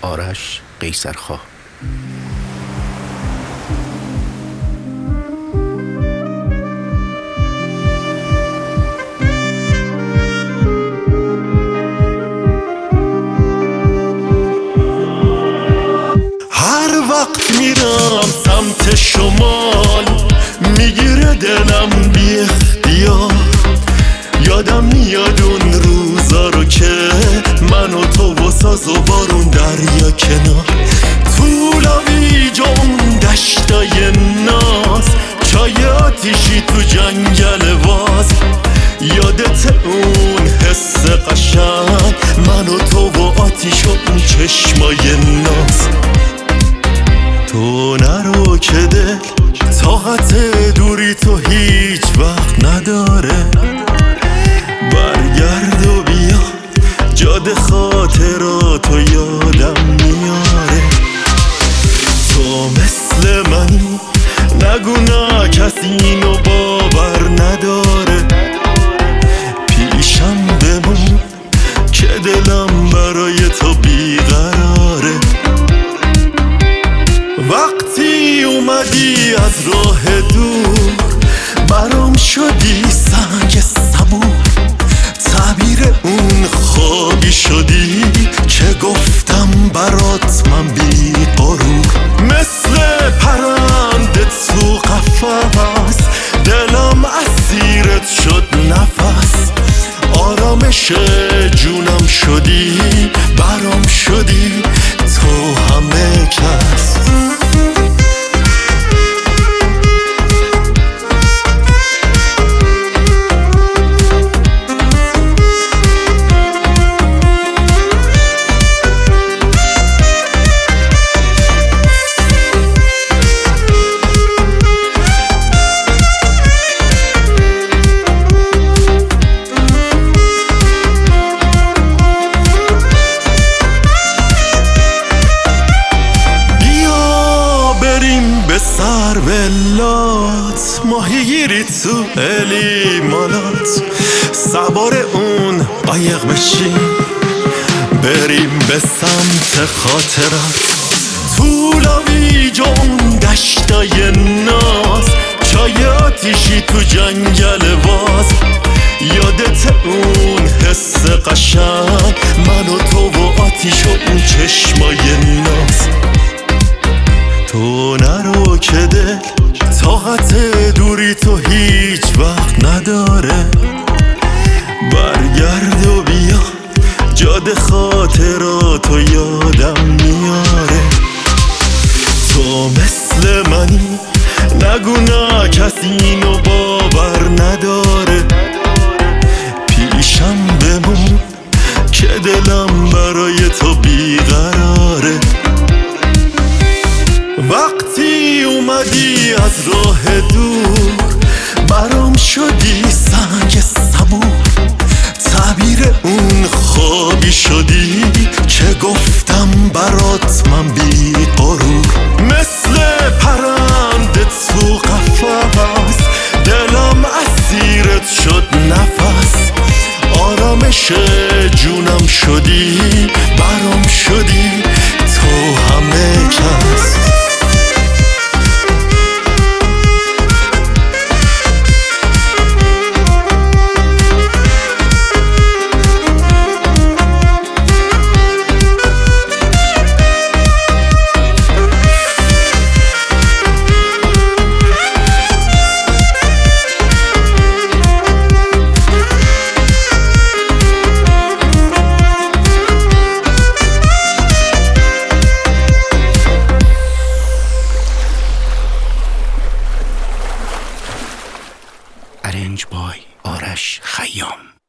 آرش قیصرخواه. هر وقت میرم سمت شمال میگیره دلم بی اختیار، یادم میاد اون روزا رو که من و تو و ساز و بارون دریا کنار، طولویج اون دشتای ناز، چای آتیشی تو جنگل واز، یادت اون حس قشنگ من و تو و آتیش و اون چشمای ناز. تو نرو که دل طاقت دوری تو هیچ وقت نداره، برگرد و بیا جاده خاطراتو یادم میاره. تو مثل منی نگو نه کسی اینو باور نداره، پیشم بمون که دلم برای تو بیقراره. وقتی اومدی از راه دور برام شدی سنگ صبور، تعبیر اون خوابی شدی که گفتم برات من بی غرور، مثل پرنده تو قفس دلم اسیرت شد نفس، آرامش جونم شدی برام شدی تو همه کس. سرولات ماهیگیری تو الیمالات، سوار اون قایق بشیم بریم به سمت خاطرات، طولویج اون دشتای ناز، چای آتیشی تو جنگل واز، یادت اون حس قشنگ من و تو و آتیش و اون چشمای ناز. تو نرو که دل طاقت دوری تو هیچ وقت نداره، برگرد و بیا جاده خاطراتو یادم میاره. تو مثل منی نگو نه کسی اینو باور نداره، پیشم بمون که دلم برای تو بیقراره. وقتی اومدی از راه دور برام شدی سنگ صبور، تعبیر اون خوابی شدی که گفتم برات من بی غرور، مثل پرنده تو قفس دلم اسیرت شد نفس، آرامش جونم شدی برام شدی تو همه کس. ارنج بای آرش خیام.